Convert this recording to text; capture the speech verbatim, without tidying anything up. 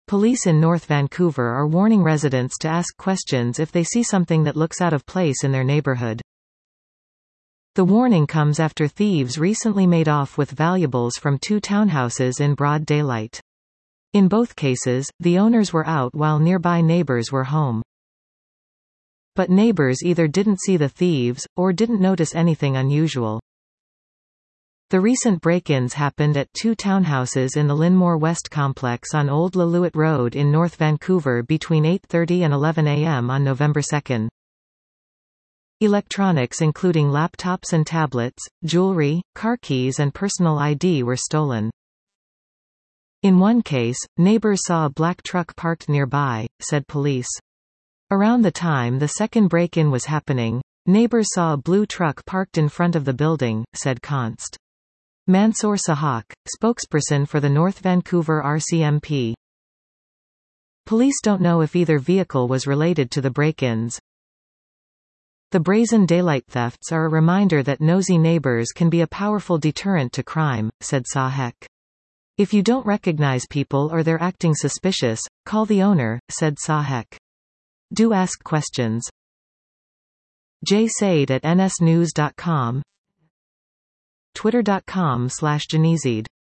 Police in North Vancouver are warning residents to ask questions if they see something that looks out of place in their neighborhood. The warning comes after thieves recently made off with valuables from two townhouses in broad daylight. In both cases, the owners were out while nearby neighbors were home. But neighbors either didn't see the thieves, or didn't notice anything unusual. The recent break-ins happened at two townhouses in the Linmore West complex on Old Laluit Road in North Vancouver between eight thirty and eleven a m on November second. Electronics including laptops and tablets, jewelry, car keys and personal I D were stolen. In one case, neighbors saw a black truck parked nearby, said police. Around the time the second break-in was happening, neighbors saw a blue truck parked in front of the building, said Const. Mansoor Sahak, spokesperson for the North Vancouver R C M P. Police don't know if either vehicle was related to the break-ins. The brazen daylight thefts are a reminder that nosy neighbors can be a powerful deterrent to crime, said Sahak. If you don't recognize people or they're acting suspicious, call the owner, said Sahak. Do ask questions. Jay Said at N S news dot com, twitter dot com slash Janizid